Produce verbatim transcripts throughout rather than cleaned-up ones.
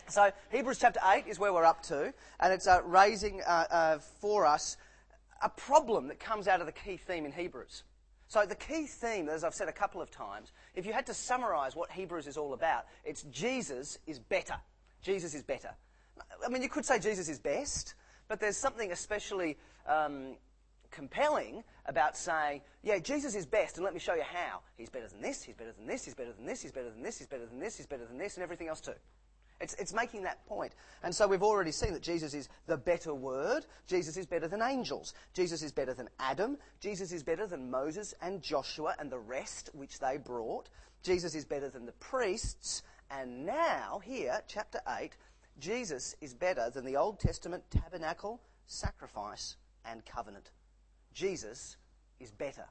So Hebrews chapter eight is where we're up to, and it's uh, raising uh, uh, for us a problem that comes out of the key theme in Hebrews. So the key theme, as I've said a couple of times, if you had to summarise what Hebrews is all about, it's Jesus is better. Jesus is better. I mean, you could say Jesus is best, but there's something especially um, compelling about saying, yeah, Jesus is best, and let me show you how. He's better than this, he's better than this, he's better than this, he's better than this, he's better than this, he's better than this, and everything else too. It's, it's making that point. And so we've already seen that Jesus is the better word. Jesus is better than angels. Jesus is better than Adam. Jesus is better than Moses and Joshua and the rest which they brought. Jesus is better than the priests. And now, here, chapter eight, Jesus is better than the Old Testament tabernacle, sacrifice, and covenant. Jesus is better.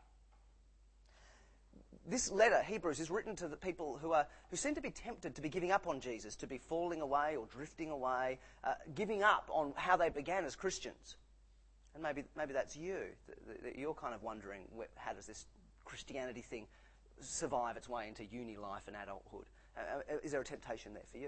This letter, Hebrews, is written to the people who are who seem to be tempted to be giving up on Jesus, to be falling away or drifting away, uh, giving up on how they began as Christians. And maybe maybe that's you. That, that you're kind of wondering, how does this Christianity thing survive its way into uni life and adulthood? Uh, is there a temptation there for you?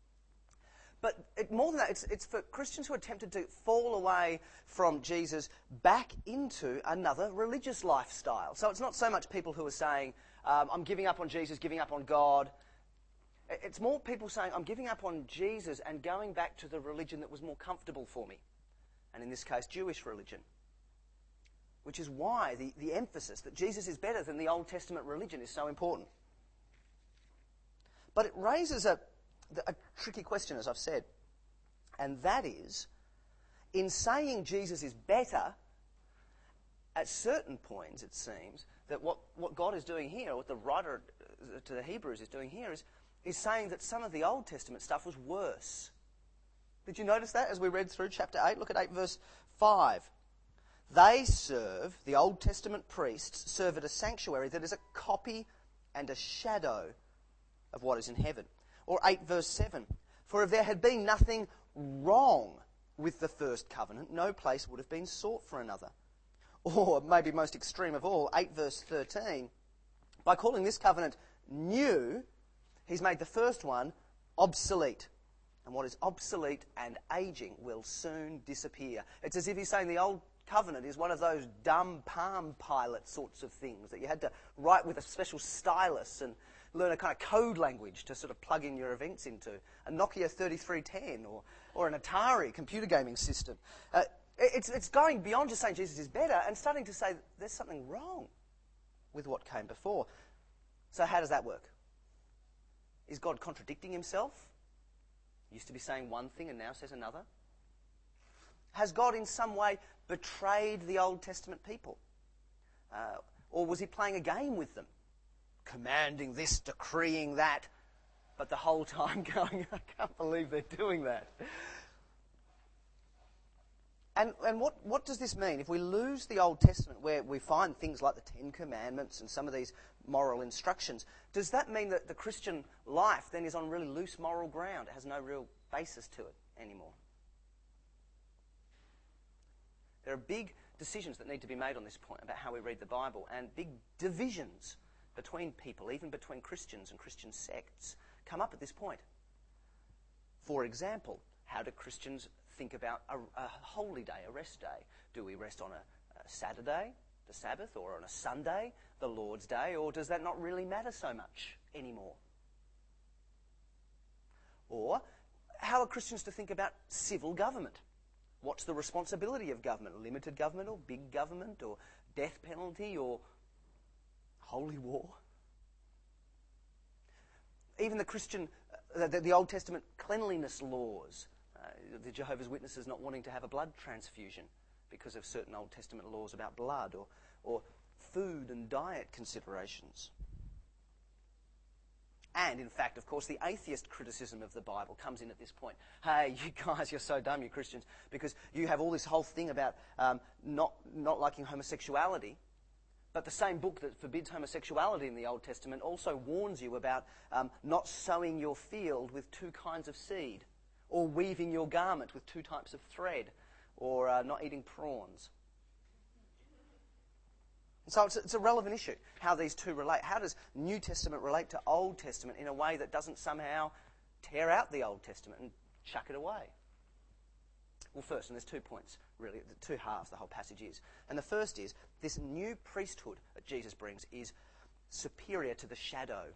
But it, more than that, it's, it's for Christians who are tempted to fall away from Jesus back into another religious lifestyle. So it's not so much people who are saying, um, I'm giving up on Jesus, giving up on God. It's more people saying, I'm giving up on Jesus and going back to the religion that was more comfortable for me. And in this case, Jewish religion. Which is why the, the emphasis that Jesus is better than the Old Testament religion is so important. But it raises a... a tricky question, as I've said, and that is, in saying Jesus is better, at certain points it seems that what, what God is doing here, or what the writer to the Hebrews is doing here, is, is saying that some of the Old Testament stuff was worse. Did you notice that as we read through chapter eight? Look at eight verse five. They serve, the Old Testament priests, serve at a sanctuary that is a copy and a shadow of what is in heaven. Or eight verse seven, for if there had been nothing wrong with the first covenant, no place would have been sought for another. Or, maybe most extreme of all, eight verse thirteen, by calling this covenant new, he's made the first one obsolete. And what is obsolete and aging will soon disappear. It's as if he's saying the old covenant is one of those dumb Palm Pilot sorts of things that you had to write with a special stylus and learn a kind of code language to sort of plug in your events into, a Nokia thirty-three ten or, or an Atari computer gaming system. Uh, it's, it's going beyond just saying Jesus is better and starting to say there's something wrong with what came before. So how does that work? Is God contradicting himself? He used to be saying one thing and now says another. Has God in some way betrayed the Old Testament people? Uh, or was he playing a game with them? Commanding this, decreeing that, but the whole time going, I can't believe they're doing that. And and what, what does this mean? If we lose the Old Testament where we find things like the Ten Commandments and some of these moral instructions, does that mean that the Christian life then is on really loose moral ground? It has no real basis to it anymore? There are big decisions that need to be made on this point about how we read the Bible, and big divisions between people, even between Christians and Christian sects, come up at this point. For example, how do Christians think about a, a holy day, a rest day? Do we rest on a, a Saturday, the Sabbath, or on a Sunday, the Lord's Day, or does that not really matter so much anymore? Or how are Christians to think about civil government? What's the responsibility of government? Limited government or big government or death penalty or holy war? Even the Christian, uh, the, the Old Testament cleanliness laws, uh, the Jehovah's Witnesses not wanting to have a blood transfusion because of certain Old Testament laws about blood, or, or food and diet considerations. And, in fact, of course, the atheist criticism of the Bible comes in at this point. Hey, you guys, you're so dumb, you Christians, because you have all this whole thing about um, not, not liking homosexuality, but the same book that forbids homosexuality in the Old Testament also warns you about um, not sowing your field with two kinds of seed, or weaving your garment with two types of thread, or uh, not eating prawns. So it's, it's a relevant issue, how these two relate. How does New Testament relate to Old Testament in a way that doesn't somehow tear out the Old Testament and chuck it away? Well, first, and there's two points, really, the two halves the whole passage is. And the first is, this new priesthood that Jesus brings is superior to the shadow.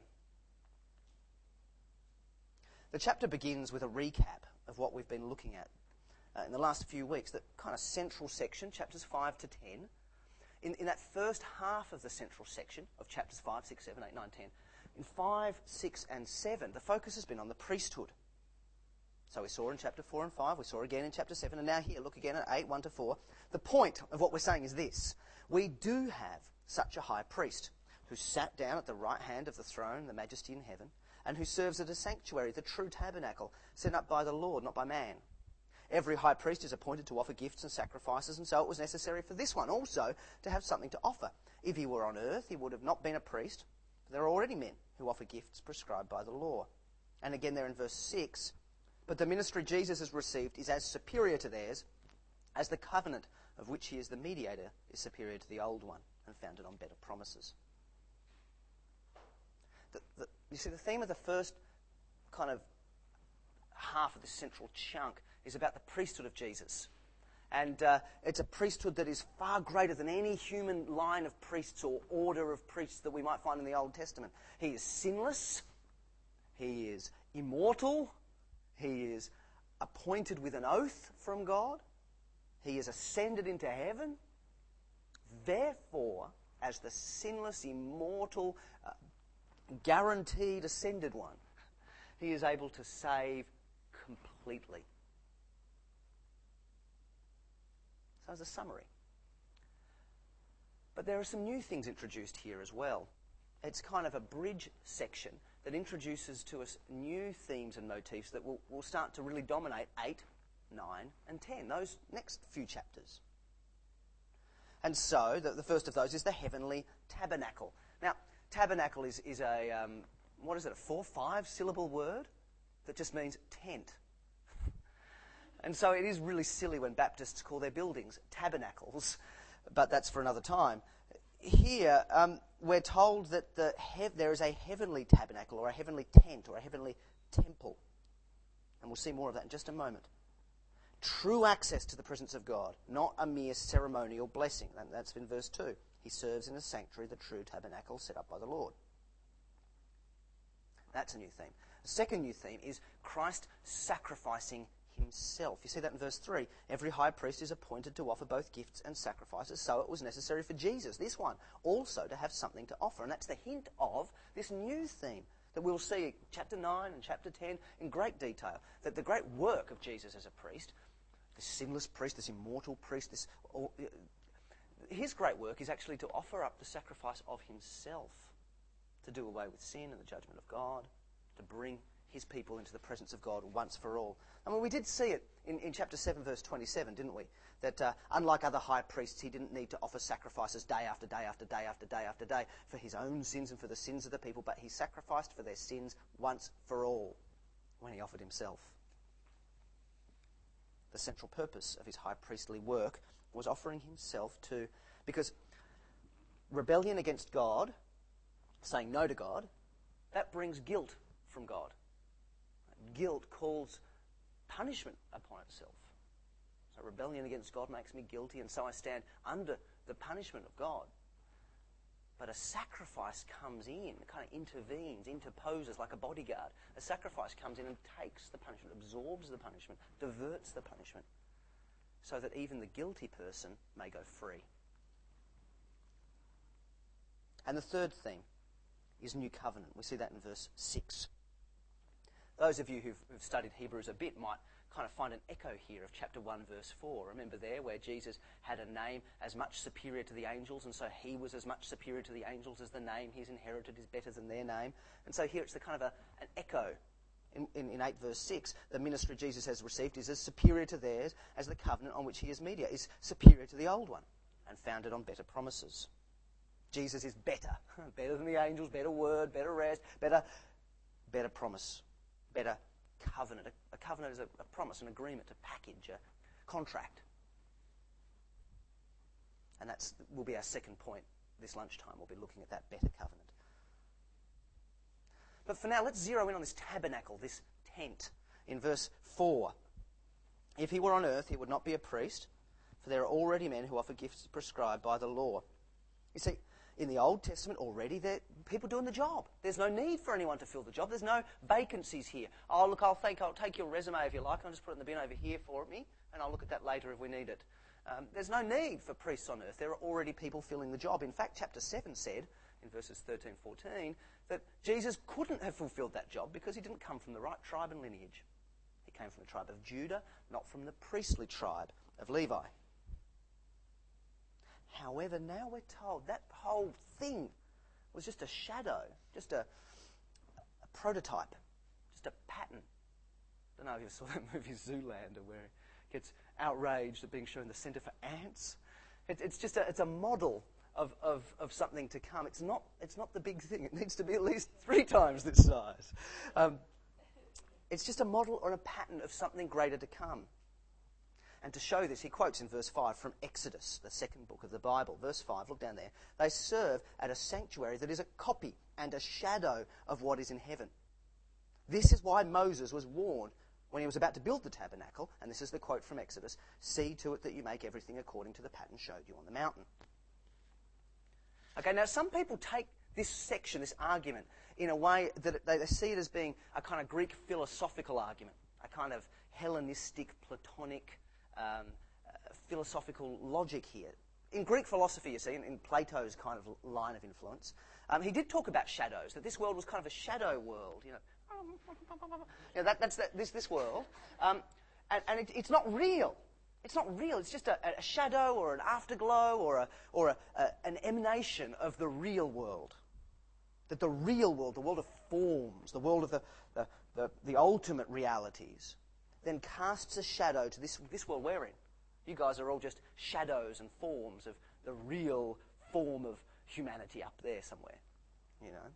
The chapter begins with a recap of what we've been looking at uh, in the last few weeks, that kind of central section, chapters five to ten. In, in that first half of the central section of chapters five, six, seven, eight, nine, ten, in five, six, and seven, the focus has been on the priesthood. So we saw in chapter four and five, we saw again in chapter seven, and now here, look again at eight, one to four. The point of what we're saying is this: we do have such a high priest who sat down at the right hand of the throne, the majesty in heaven, and who serves at a sanctuary, the true tabernacle, set up by the Lord, not by man. Every high priest is appointed to offer gifts and sacrifices, and so it was necessary for this one also to have something to offer. If he were on earth, he would have not been a priest. There are already men who offer gifts prescribed by the law. And again there in verse six, but the ministry Jesus has received is as superior to theirs as the covenant of which he is the mediator is superior to the old one and founded on better promises. The, the, you see, the theme of the first kind of half of the central chunk is about the priesthood of Jesus. And uh, it's a priesthood that is far greater than any human line of priests or order of priests that we might find in the Old Testament. He is sinless. He is immortal. He is appointed with an oath from God. He is ascended into heaven. Therefore, as the sinless, immortal, uh, guaranteed ascended one, he is able to save completely. So as a summary. But there are some new things introduced here as well. It's kind of a bridge section that introduces to us new themes and motifs that will, will start to really dominate eight, nine, and ten, those next few chapters. And so, the, the first of those is the heavenly tabernacle. Now, tabernacle is, is a, um, what is it, a four, five syllable word that just means tent. And so it is really silly when Baptists call their buildings tabernacles, but that's for another time. Here, um, we're told that the hev- there is a heavenly tabernacle or a heavenly tent or a heavenly temple. And we'll see more of that in just a moment. True access to the presence of God, not a mere ceremonial blessing. And that's in verse two. He serves in a sanctuary, the true tabernacle set up by the Lord. That's a new theme. The second new theme is Christ sacrificing himself. You see that in verse three. Every high priest is appointed to offer both gifts and sacrifices, so it was necessary for Jesus, this one, also to have something to offer. And that's the hint of this new theme that we'll see in chapter nine and chapter ten in great detail, that the great work of Jesus as a priest, this sinless priest, this immortal priest, this all, his great work is actually to offer up the sacrifice of himself, to do away with sin and the judgment of God, to bring his people into the presence of God once for all. I mean, we did see it in, in chapter seven, verse twenty-seven, didn't we? That uh, unlike other high priests, he didn't need to offer sacrifices day after day after day after day after day for his own sins and for the sins of the people, but he sacrificed for their sins once for all when he offered himself. The central purpose of his high priestly work was offering himself to, because rebellion against God, saying no to God, that brings guilt from God. Guilt calls punishment upon itself. So rebellion against God makes me guilty, and so I stand under the punishment of God. But a sacrifice comes in, kind of intervenes, interposes like a bodyguard. A sacrifice comes in and takes the punishment, absorbs the punishment, diverts the punishment, so that even the guilty person may go free. And the third theme is new covenant. We see that in verse six. Those of you who've, who've studied Hebrews a bit might kind of find an echo here of chapter one, verse four. Remember there where Jesus had a name as much superior to the angels, and so he was as much superior to the angels as the name he's inherited is better than their name. And so here it's the kind of a, an echo. In, in, in eight verse six, the ministry Jesus has received is as superior to theirs as the covenant on which he is mediator is superior to the old one and founded on better promises. Jesus is better, better than the angels, better word, better rest, better, better promise. Better covenant. A, a covenant is a, a promise, an agreement, a package, a contract. And that will be our second point this lunchtime. We'll be looking at that better covenant. But for now, let's zero in on this tabernacle, this repent. In verse four, if he were on earth, he would not be a priest, for there are already men who offer gifts prescribed by the law. You see, in the Old Testament already, there are people doing the job. There's no need for anyone to fill the job. There's no vacancies here. Oh, look, I'll think I'll take your resume if you like. I'll just put it in the bin over here for me, and I'll look at that later if we need it. Um, there's no need for priests on earth. There are already people filling the job. In fact, chapter seven said, in verses thirteen, fourteen, that Jesus couldn't have fulfilled that job because he didn't come from the right tribe and lineage. He came from the tribe of Judah, not from the priestly tribe of Levi. However, now we're told that whole thing was just a shadow, just a, a prototype, just a pattern. I don't know if you saw that movie Zoolander where he gets outraged at being shown the centre for ants. It, it's just a, it's a model of, of, of something to come. It's not, it's not the big thing. It needs to be at least three times this size. Um, it's just a model or a pattern of something greater to come. And to show this, he quotes in verse five from Exodus, the second book of the Bible. Verse five, look down there. They serve at a sanctuary that is a copy and a shadow of what is in heaven. This is why Moses was warned when he was about to build the tabernacle, and this is the quote from Exodus, see to it that you make everything according to the pattern showed you on the mountain. Okay, now some people take this section, this argument, in a way that they, they see it as being a kind of Greek philosophical argument, a kind of Hellenistic, Platonic, Um, uh, philosophical logic here. In Greek philosophy, you see, in, in Plato's kind of line of influence, um, he did talk about shadows, that this world was kind of a shadow world, you know. You know that, that's the, this, this world. Um, and and it, it's not real. It's not real. It's just a, a shadow or an afterglow or, a, or a, a, an emanation of the real world. That the real world, the world of forms, the world of the, the, the, the ultimate realities, then casts a shadow to this, this world we're in. You guys are all just shadows and forms of the real form of humanity up there somewhere, you know.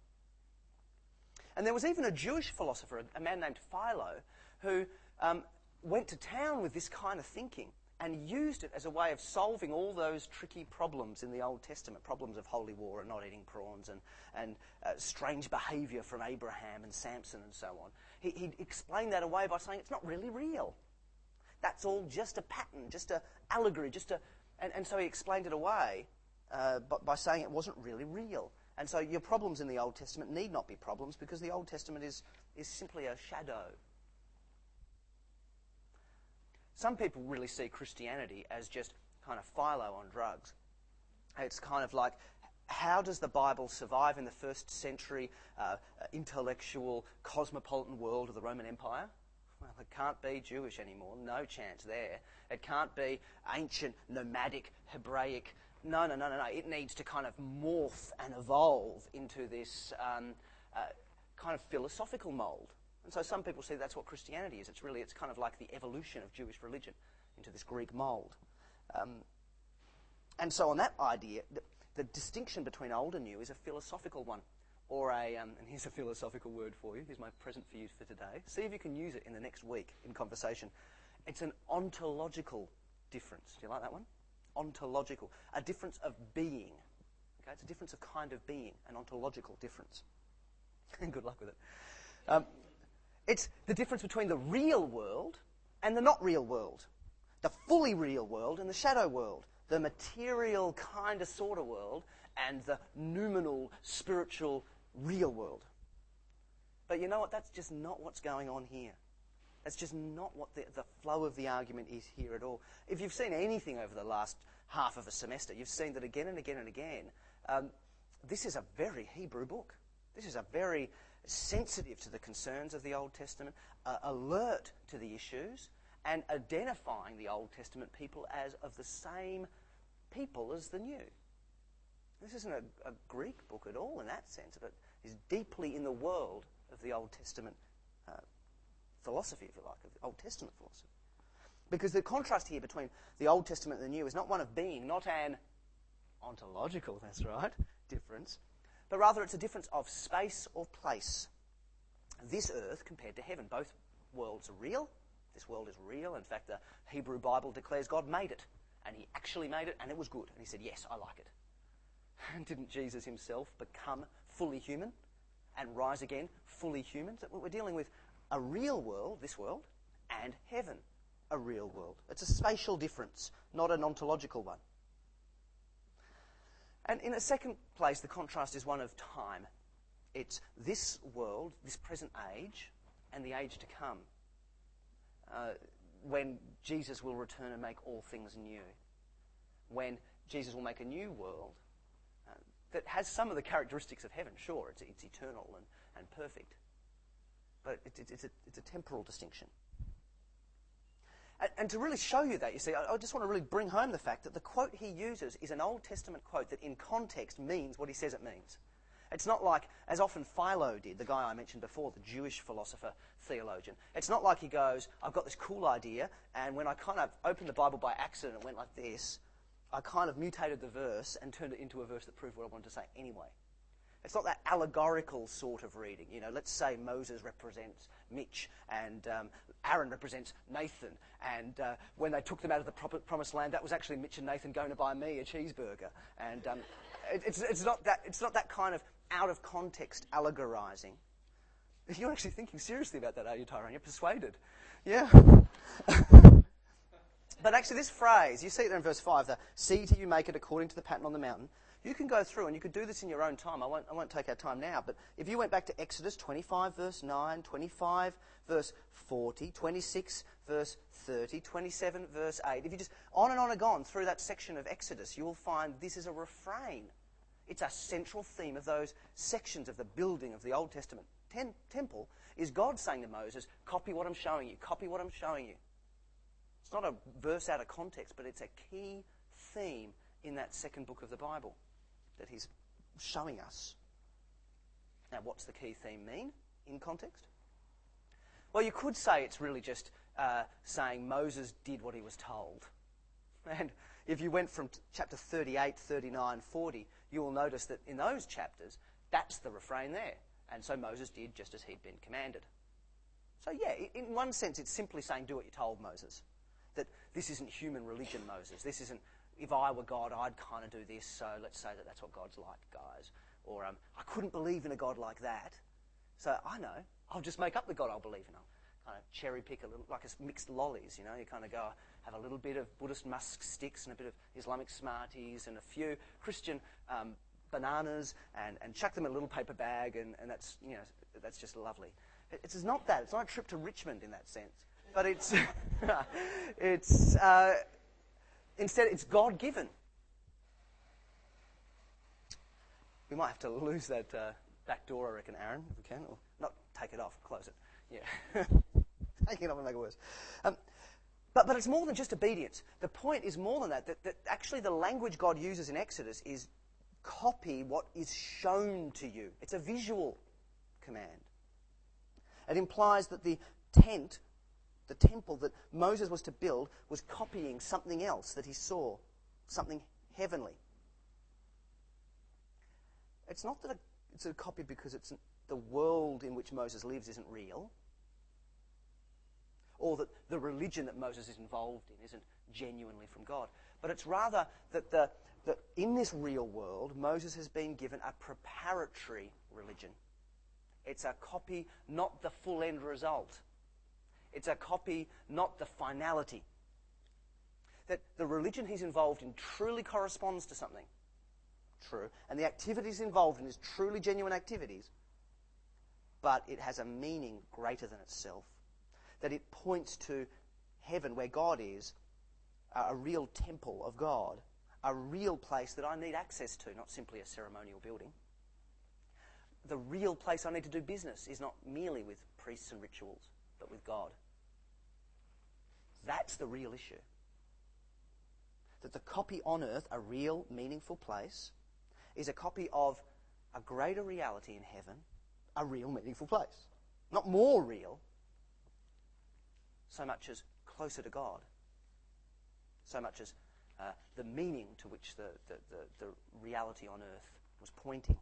And there was even a Jewish philosopher, a man named Philo, who um, went to town with this kind of thinking and used it as a way of solving all those tricky problems in the Old Testament, problems of holy war and not eating prawns and, and uh, strange behaviour from Abraham and Samson and so on. He, he explained that away by saying it's not really real. That's all just a pattern, just an allegory, just a... And, and so he explained it away uh, by, by saying it wasn't really real. And so your problems in the Old Testament need not be problems because the Old Testament is, is simply a shadow. Some people really see Christianity as just kind of Philo on drugs. It's kind of like, how does the Bible survive in the first century uh, intellectual, cosmopolitan world of the Roman Empire? Well, it can't be Jewish anymore. No chance there. It can't be ancient, nomadic, Hebraic. No, no, no, no, no. It needs to kind of morph and evolve into this um, uh, kind of philosophical mould. And so some people see that's what Christianity is. It's really, it's kind of like the evolution of Jewish religion into this Greek mould. Um, and so on that idea, the, the distinction between old and new is a philosophical one. Or a, um, and here's a philosophical word for you. Here's my present for you for today. See if you can use it in the next week in conversation. It's an ontological difference. Do you like that one? Ontological. A difference of being. Okay, it's a difference of kind of being. An ontological difference. Good luck with it. Um, It's the difference between the real world and the not real world. The fully real world and the shadow world. The material kind of sort of world and the noumenal, spiritual, real world. But you know what? That's just not what's going on here. That's just not what the, the flow of the argument is here at all. If you've seen anything over the last half of a semester, you've seen that again and again and again. Um, this is a very Hebrew book. This is a very sensitive to the concerns of the Old Testament, uh, alert to the issues, and identifying the Old Testament people as of the same people as the New. This isn't a, a Greek book at all in that sense, but is deeply in the world of the Old Testament uh, philosophy, if you like, of the Old Testament philosophy. Because the contrast here between the Old Testament and the New is not one of being, not an ontological, that's right, difference, but rather it's a difference of space or place. This earth compared to heaven. Both worlds are real. This world is real. In fact, the Hebrew Bible declares God made it. And he actually made it, and it was good. And he said, yes, I like it. And didn't Jesus himself become fully human and rise again fully human? So we're dealing with a real world, this world, and heaven, a real world. It's a spatial difference, not an ontological one. And in a second place, the contrast is one of time. It's this world, this present age, and the age to come, uh, when Jesus will return and make all things new. When Jesus will make a new world uh, that has some of the characteristics of heaven. Sure, it's, it's eternal and, and perfect. But it, it, it's, a, it's a temporal distinction. And, and to really show you that, you see, I, I just want to really bring home the fact that the quote he uses is an Old Testament quote that in context means what he says it means. It's not like, as often Philo did, the guy I mentioned before, the Jewish philosopher, theologian. It's not like he goes, I've got this cool idea, and when I kind of opened the Bible by accident, it went like this. I kind of mutated the verse and turned it into a verse that proved what I wanted to say anyway. It's not that allegorical sort of reading. You know, let's say Moses represents Mitch and um, Aaron represents Nathan. And uh, when they took them out of the pro- promised land, that was actually Mitch and Nathan going to buy me a cheeseburger. And um, it, it's, it's, not that, it's not that kind of out-of-context allegorizing. You're actually thinking seriously about that, are you, Tyrone? You're persuaded. Yeah. But actually this phrase, you see it there in verse five, the see till you make it according to the pattern on the mountain. You can go through and you could do this in your own time. I won't, I won't take our time now, but if you went back to Exodus twenty-five verse nine, twenty-five verse forty, twenty-six verse thirty, twenty-seven verse eight, if you just on and on and on through that section of Exodus, you will find this is a refrain. It's a central theme of those sections of the building of the Old Testament ten- temple is God saying to Moses, copy what I'm showing you, copy what I'm showing you. It's not a verse out of context, but it's a key theme in that second book of the Bible that he's showing us. Now, what's the key theme mean in context? Well, you could say it's really just uh, saying Moses did what he was told. And if you went from t- chapter thirty-eight, thirty-nine, forty, you will notice that in those chapters, that's the refrain there. And so Moses did just as he'd been commanded. So yeah, in one sense, it's simply saying do what you're told, Moses. That this isn't human religion, Moses. This isn't, if I were God, I'd kind of do this, so let's say that that's what God's like, guys. Or um, I couldn't believe in a God like that, so I know, I'll just make up the God I'll believe in. I'll kind of cherry pick a little, like a mixed lollies, you know. You kind of go, have a little bit of Buddhist musk sticks and a bit of Islamic Smarties and a few Christian um, bananas and, and chuck them in a little paper bag, and, and that's, you know, that's just lovely. It's not that. It's not a trip to Richmond in that sense. But it's, it's uh, instead, it's God-given. We might have to lose that uh, back door, I reckon, Aaron, if we can. Or not take it off, close it. Yeah. Take it off and make it worse. Um, but, but it's more than just obedience. The point is more than that, that, that actually the language God uses in Exodus is copy what is shown to you. It's a visual command. It implies that the tent, the temple that Moses was to build, was copying something else that he saw, something heavenly. It's not that it's a copy because it's the world in which Moses lives isn't real, or that the religion that Moses is involved in isn't genuinely from God, but it's rather that, the, that in this real world, Moses has been given a preparatory religion. It's a copy, not the full end result. It's a copy, not the finality. That the religion he's involved in truly corresponds to something. True. And the activities involved in is truly genuine activities. But it has a meaning greater than itself. That it points to heaven where God is, a real temple of God, a real place that I need access to, not simply a ceremonial building. The real place I need to do business is not merely with priests and rituals, but with God. That's the real issue. That the copy on earth, a real, meaningful place, is a copy of a greater reality in heaven, a real, meaningful place. Not more real, so much as closer to God. So much as uh, the meaning to which the, the, the, the reality on earth was pointing.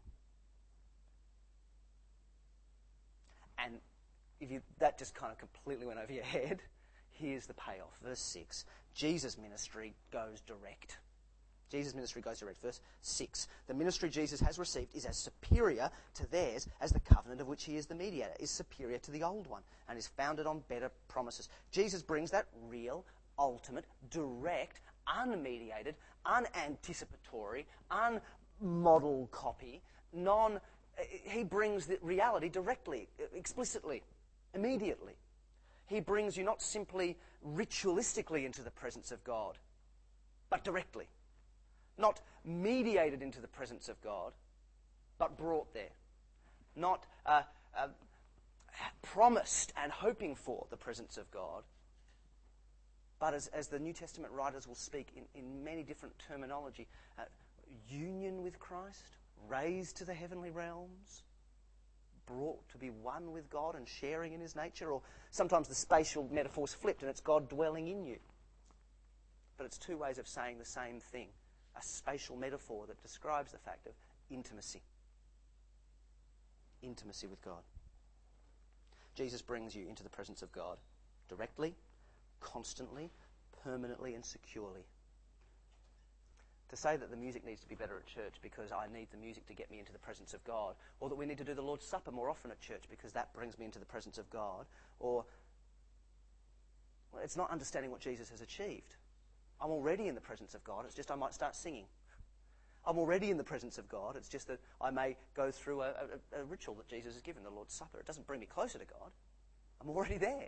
And if you, that just kind of completely went over your head, here's the payoff. Verse six. Jesus' ministry goes direct. Jesus' ministry goes direct. Verse six. The ministry Jesus has received is as superior to theirs as the covenant of which he is the mediator, is superior to the old one, and is founded on better promises. Jesus brings that real, ultimate, direct, unmediated, unanticipatory, unmodel copy, non... He brings the reality directly, explicitly, immediately. He brings you not simply ritualistically into the presence of God, but directly. Not mediated into the presence of God, but brought there. Not uh, uh, promised and hoping for the presence of God, but as, as the New Testament writers will speak in, in many different terminology, uh, union with Christ, raised to the heavenly realms, brought to be one with God and sharing in his nature, or sometimes the spatial metaphor's flipped and it's God dwelling in you. But it's two ways of saying the same thing. A spatial metaphor that describes the fact of intimacy. Intimacy with God. Jesus brings you into the presence of God directly, constantly, permanently and securely. To say that the music needs to be better at church because I need the music to get me into the presence of God, or that we need to do the Lord's Supper more often at church because that brings me into the presence of God, or well, it's not understanding what Jesus has achieved. I'm already in the presence of God, it's just I might start singing. I'm already in the presence of God, it's just that I may go through a, a, a ritual that Jesus has given, the Lord's Supper. It doesn't bring me closer to God. I'm already there.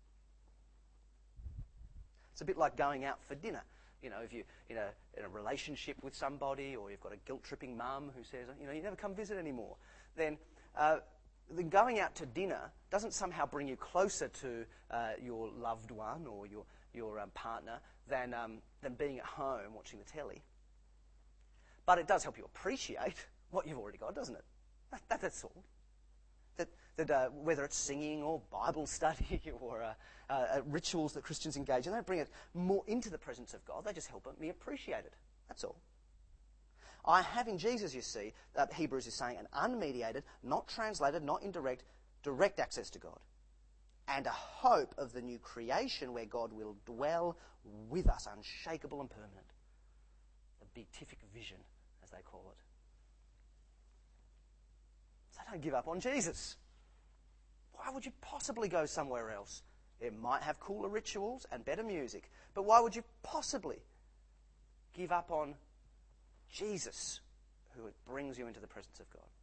It's a bit like going out for dinner. You know, if you're in a, in a relationship with somebody, or you've got a guilt-tripping mum who says, you know, you never come visit anymore, then, uh, then going out to dinner doesn't somehow bring you closer to uh, your loved one or your, your um, partner than, um, than being at home watching the telly. But it does help you appreciate what you've already got, doesn't it? That, that, that's all. That, that uh, whether it's singing or Bible study or uh, uh, rituals that Christians engage in, they don't bring it more into the presence of God. They just help me appreciate it. That's all. I have in Jesus, you see, uh, Hebrews is saying, an unmediated, not translated, not indirect, direct access to God. And a hope of the new creation where God will dwell with us, unshakable and permanent. The beatific vision, as they call it. So don't give up on Jesus. Why would you possibly go somewhere else? It might have cooler rituals and better music, but why would you possibly give up on Jesus, who brings you into the presence of God?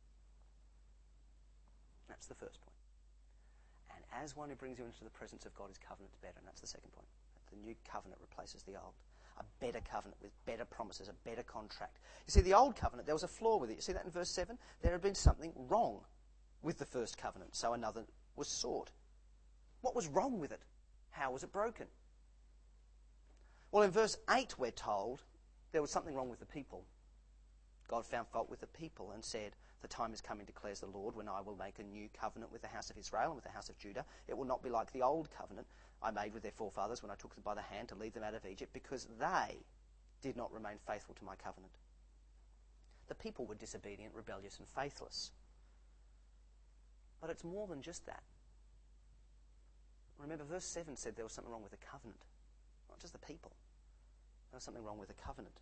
That's the first point. And as one who brings you into the presence of God, his covenant's better, and that's the second point. The new covenant replaces the old. A better covenant with better promises, a better contract. You see, the old covenant, there was a flaw with it. You see that in verse seven? There had been something wrong with the first covenant, so another was sought. What was wrong with it? How was it broken? Well, in verse eight we're told there was something wrong with the people. God found fault with the people and said, the time is coming, declares the Lord, when I will make a new covenant with the house of Israel and with the house of Judah. It will not be like the old covenant I made with their forefathers when I took them by the hand to lead them out of Egypt, because they did not remain faithful to my covenant. The people were disobedient, rebellious, and faithless. But it's more than just that. Remember, verse seven said there was something wrong with the covenant. Not just the people. There was something wrong with the covenant.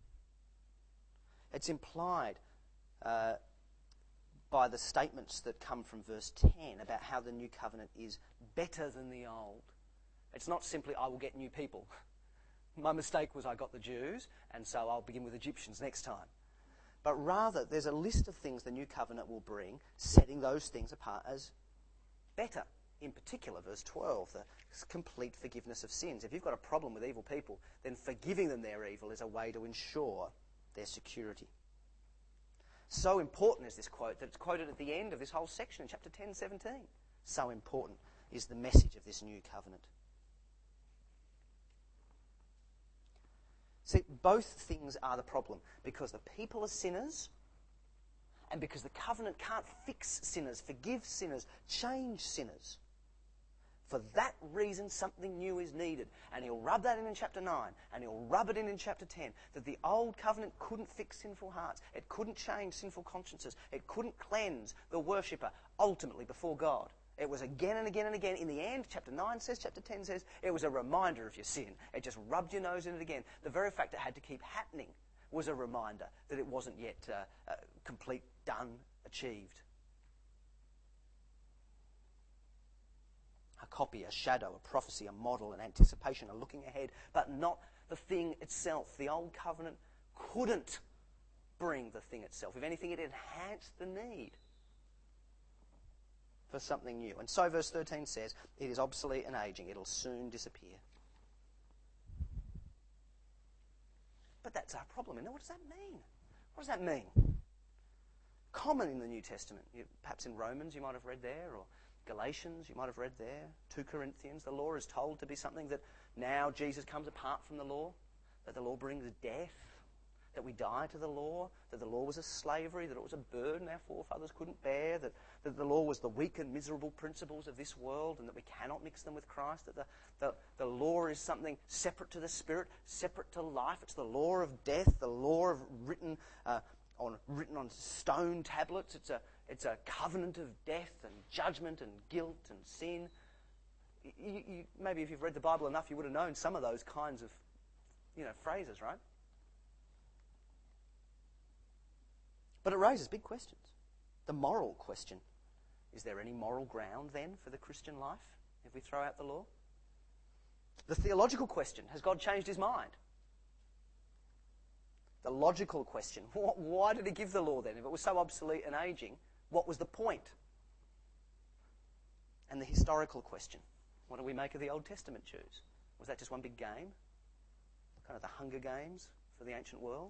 It's implied uh, by the statements that come from verse ten about how the new covenant is better than the old. It's not simply, I will get new people. My mistake was I got the Jews, and so I'll begin with Egyptians next time. But rather, there's a list of things the new covenant will bring, setting those things apart as better. In particular, verse twelve, the complete forgiveness of sins. If you've got a problem with evil people, then forgiving them their evil is a way to ensure their security. So important is this quote that it's quoted at the end of this whole section in chapter ten, seventeen. So important is the message of this new covenant. See, both things are the problem, because the people are sinners, and because the covenant can't fix sinners, forgive sinners, change sinners. For that reason, something new is needed. And he'll rub that in in chapter nine, and he'll rub it in in chapter ten, that the old covenant couldn't fix sinful hearts. It couldn't change sinful consciences. It couldn't cleanse the worshipper ultimately before God. It was again and again and again. In the end, chapter nine says, chapter ten says, it was a reminder of your sin. It just rubbed your nose in it again. The very fact it had to keep happening was a reminder that it wasn't yet uh, uh, complete, done, achieved. A copy, a shadow, a prophecy, a model, an anticipation, a looking ahead, but not the thing itself. The old covenant couldn't bring the thing itself. If anything, it enhanced the need for something new. And so verse thirteen says, it is obsolete and aging. It'll soon disappear. But that's our problem. And what does that mean? What does that mean? Common in the New Testament. You, perhaps in Romans you might have read there, or Galatians you might have read there. Second Corinthians, the law is told to be something that now Jesus comes apart from the law, that the law brings death, that we die to the law, that the law was a slavery, that it was a burden our forefathers couldn't bear, that, that the law was the weak and miserable principles of this world and that we cannot mix them with Christ, that the, the, the law is something separate to the Spirit, separate to life. It's the law of death, the law of written uh, on written on stone tablets. It's a, it's a covenant of death and judgment and guilt and sin. You, you, maybe if you've read the Bible enough, you would have known some of those kinds of you know, phrases, right? But it raises big questions. The moral question. Is there any moral ground then for the Christian life if we throw out the law? The theological question. Has God changed his mind? The logical question. Why did he give the law then? If it was so obsolete and aging, what was the point? And the historical question. What do we make of the Old Testament Jews? Was that just one big game? Kind of the Hunger Games for the ancient world?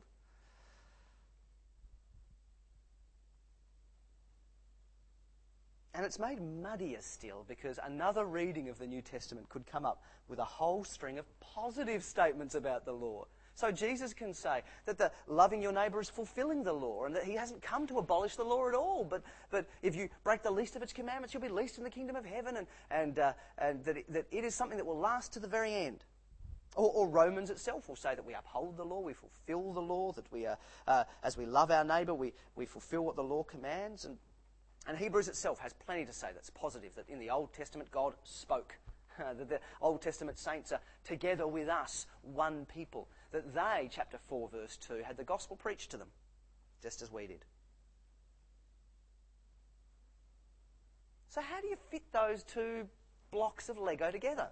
And it's made muddier still because another reading of the New Testament could come up with a whole string of positive statements about the law. So Jesus can say that the loving your neighbour is fulfilling the law and that he hasn't come to abolish the law at all. But but if you break the least of its commandments, you'll be least in the kingdom of heaven, and, and, uh, and that, it, that it is something that will last to the very end. Or, or Romans itself will say that we uphold the law, we fulfil the law, that we are, uh, as we love our neighbour, we, we fulfil what the law commands. And And Hebrews itself has plenty to say that's positive, that in the Old Testament God spoke, that the Old Testament saints are together with us, one people, that they, chapter four, verse two, had the gospel preached to them, just as we did. So how do you fit those two blocks of Lego together?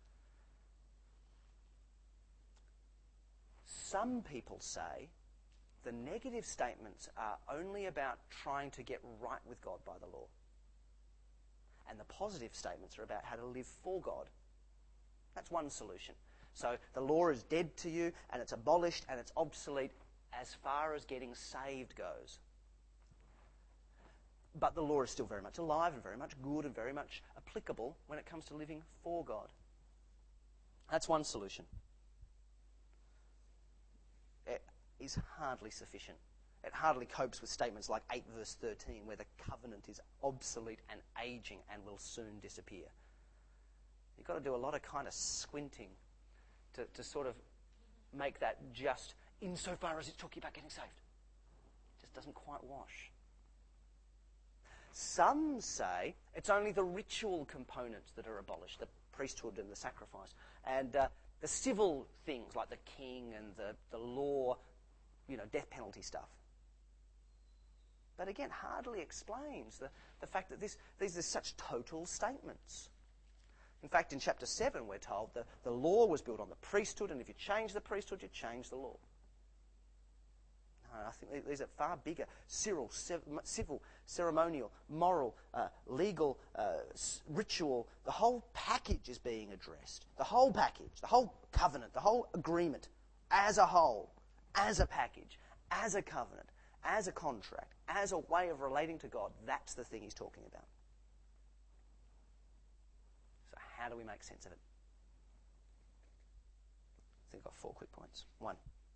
Some people say the negative statements are only about trying to get right with God by the law. And the positive statements are about how to live for God. That's one solution. So the law is dead to you, and it's abolished, and it's obsolete as far as getting saved goes. But the law is still very much alive and very much good and very much applicable when it comes to living for God. That's one solution. It is hardly sufficient. It hardly copes with statements like eight verse thirteen, where the covenant is obsolete and aging and will soon disappear. You've got to do a lot of kind of squinting to, to sort of make that just insofar as it's talking about getting saved. It just doesn't quite wash. Some say it's only the ritual components that are abolished, the priesthood and the sacrifice, and uh, the civil things like the king and the, the law, you know, death penalty stuff. But again, hardly explains the, the fact that this, these are such total statements. In fact, in chapter seven, we're told that the law was built on the priesthood, and if you change the priesthood, you change the law. No, I think these are far bigger. Civil, civil ceremonial, moral, uh, legal, uh, ritual. The whole package is being addressed. The whole package, the whole covenant, the whole agreement as a whole, as a package, as a covenant, as a contract, as a way of relating to God. That's the thing he's talking about. So how do we make sense of it? I think I've got four quick points. One,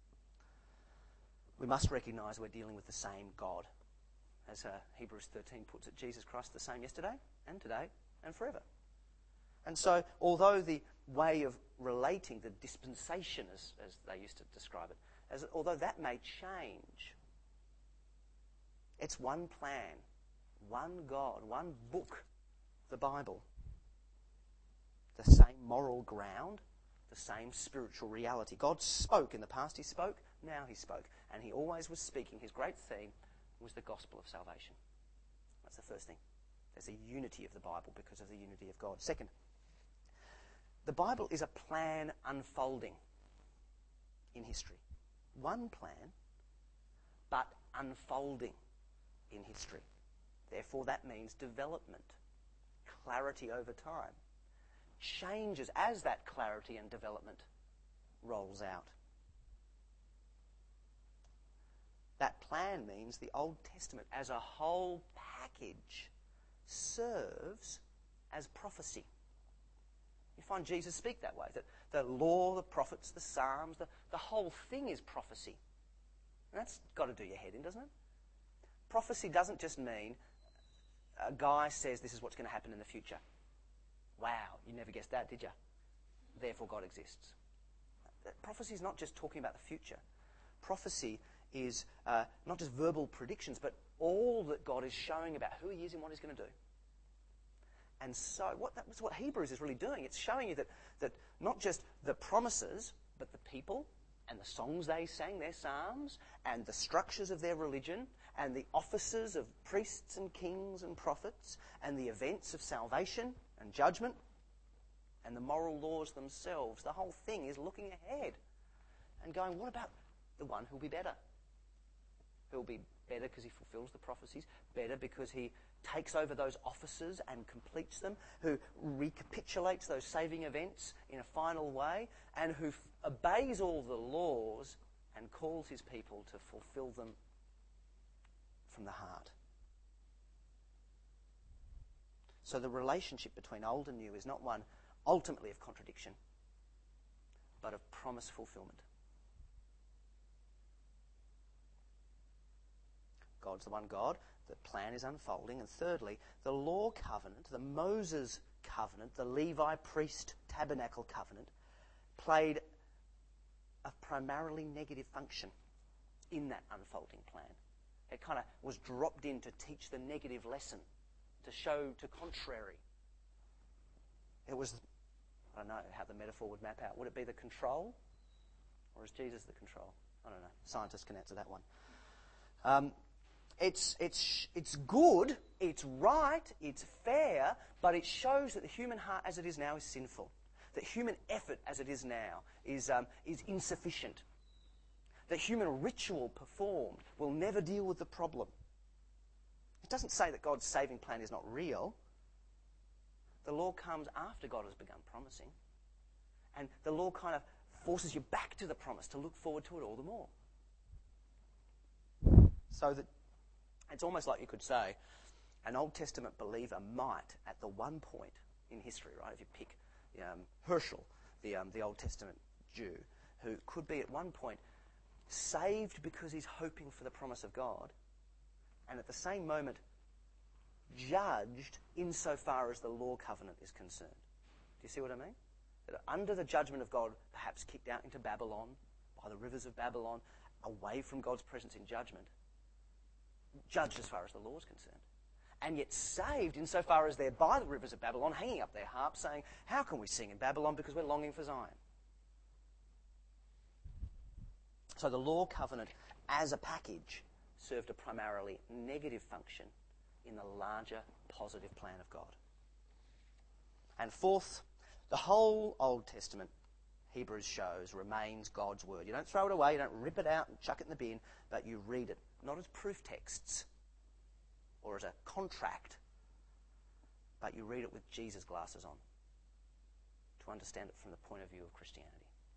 we must recognise we're dealing with the same God. As uh, Hebrews thirteen puts it, Jesus Christ the same yesterday and today and forever. And so, although the way of relating, the dispensation, as, as they used to describe it, as although that may change, it's one plan, one God, one book the Bible. The same moral ground, the same spiritual reality. God spoke in the past, he spoke, now he spoke. And he always was speaking. His great theme was the gospel of salvation. That's the first thing. There's a unity of the Bible because of the unity of God. Second, the Bible is a plan unfolding in history. One plan, but unfolding in history. Therefore, that means development, clarity over time, changes as that clarity and development rolls out. That plan means the Old Testament as a whole package serves as prophecy. You find Jesus speak that way, that the law, the prophets, the Psalms, the, the whole thing is prophecy. And that's got to do your head in, doesn't it? Prophecy doesn't just mean a guy says this is what's going to happen in the future. Wow, you never guessed that, did you? Therefore God exists. Prophecy is not just talking about the future. Prophecy is uh, not just verbal predictions, but all that God is showing about who he is and what he's going to do. And so what that's what Hebrews is really doing. It's showing you that, that not just the promises, but the people and the songs they sang, their psalms, and the structures of their religion, and the offices of priests and kings and prophets, and the events of salvation and judgment, and the moral laws themselves. The whole thing is looking ahead and going, what about the one who'll be better? Who'll be better because he fulfills the prophecies, better because he takes over those offices and completes them, who recapitulates those saving events in a final way, and who f- obeys all the laws and calls his people to fulfill them from the heart. So the relationship between old and new is not one ultimately of contradiction, but of promise fulfillment. God's the one God, the plan is unfolding. And thirdly, the law covenant, the Moses covenant, the Levi priest tabernacle covenant, played a primarily negative function in that unfolding plan. It kind of was dropped in to teach the negative lesson, to show to contrary. It was, I don't know how the metaphor would map out. Would it be the control? Or is Jesus the control? I don't know. Scientists can answer that one. Um, it's, it's, it's good, it's right, it's fair, but it shows that the human heart as it is now is sinful. That human effort as it is now is, um, is insufficient. That human ritual performed will never deal with the problem. It doesn't say that God's saving plan is not real. The law comes after God has begun promising. And the law kind of forces you back to the promise to look forward to it all the more. So that it's almost like you could say an Old Testament believer might, at the one point in history, right, if you pick um, Herschel, the, um, the Old Testament Jew, who could be at one point saved because he's hoping for the promise of God, and at the same moment judged insofar as the law covenant is concerned. Do you see what I mean? That under the judgment of God, perhaps kicked out into Babylon, by the rivers of Babylon, away from God's presence in judgment, judged as far as the law is concerned. And yet saved insofar as they're by the rivers of Babylon, hanging up their harps, saying, how can we sing in Babylon because we're longing for Zion? So the law covenant as a package served a primarily negative function in the larger positive plan of God. And fourth, the whole Old Testament, Hebrews shows, remains God's word. You don't throw it away, you don't rip it out and chuck it in the bin, but you read it, not as proof texts or as a contract, but you read it with Jesus' glasses on to understand it from the point of view of Christianity.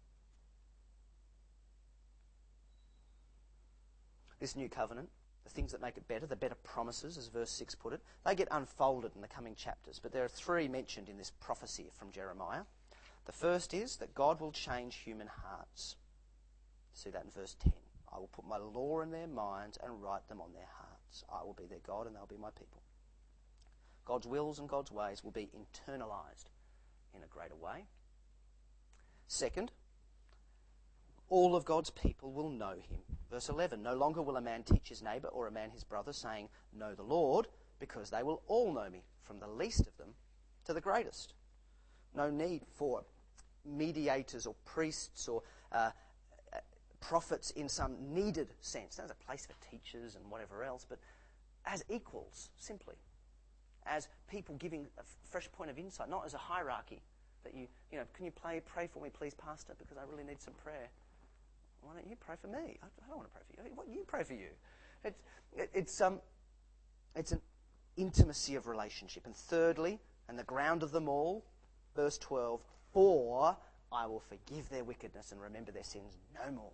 This new covenant, the things that make it better, the better promises, as verse six put it, they get unfolded in the coming chapters. But there are three mentioned in this prophecy from Jeremiah. The first is that God will change human hearts. See that in verse ten. I will put my law in their minds and write them on their hearts. I will be their God and they'll be my people. God's wills and God's ways will be internalized in a greater way. Second, all of God's people will know him. Verse eleven, no longer will a man teach his neighbour or a man his brother, saying, know the Lord, because they will all know me, from the least of them to the greatest. No need for mediators or priests or uh, prophets in some needed sense. There's a place for teachers and whatever else, but as equals, simply. As people giving a fresh point of insight, not as a hierarchy. That you, you know, can you play, pray for me, please, Pastor, because I really need some prayer. Why don't you pray for me? I, I don't want to pray for you. What you pray for you? It's, it, it's um, it's an intimacy of relationship. And thirdly, and the ground of them all, verse twelve, for I will forgive their wickedness and remember their sins no more.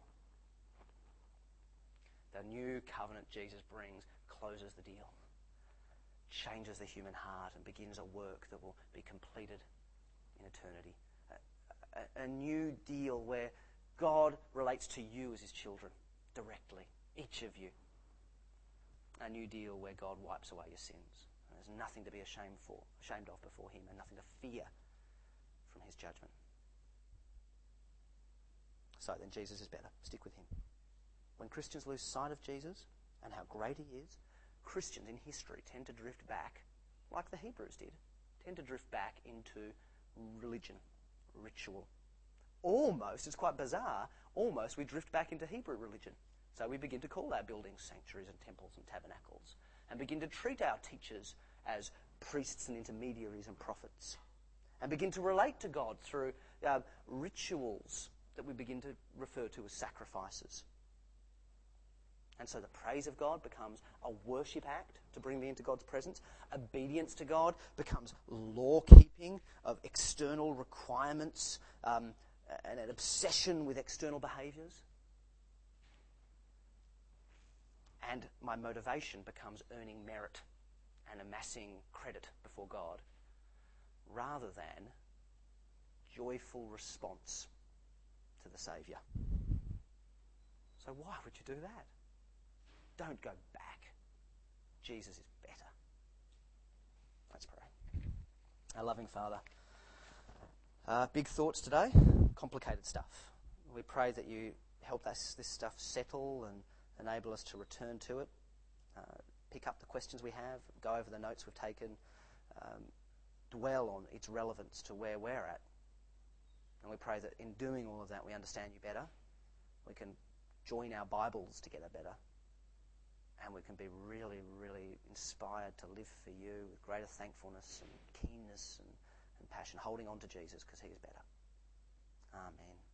The new covenant Jesus brings closes the deal, changes the human heart, and begins a work that will be completed in eternity. A, a, a new deal where God relates to you as his children directly, each of you. A new deal where God wipes away your sins. And there's nothing to be ashamed for, ashamed of before him, and nothing to fear from his judgment. So then Jesus is better. Stick with him. When Christians lose sight of Jesus and how great he is, Christians in history tend to drift back, like the Hebrews did, tend to drift back into religion, ritual. Almost, it's quite bizarre, almost we drift back into Hebrew religion. So we begin to call our buildings sanctuaries and temples and tabernacles, and begin to treat our teachers as priests and intermediaries and prophets, and begin to relate to God through uh, rituals that we begin to refer to as sacrifices. And so the praise of God becomes a worship act to bring me into God's presence. Obedience to God becomes law-keeping of external requirements um, and an obsession with external behaviours. And my motivation becomes earning merit and amassing credit before God, rather than joyful response to the Saviour. So why would you do that? Don't go back. Jesus is better. Let's pray. Our loving Father, uh, big thoughts today, complicated stuff. We pray that you help us this stuff settle and enable us to return to it, uh, pick up the questions we have, go over the notes we've taken, um, dwell on its relevance to where we're at. And we pray that in doing all of that, we understand you better. We can join our Bibles together better. And we can be really, really inspired to live for you with greater thankfulness and keenness and, and passion, holding on to Jesus because he is better. Amen.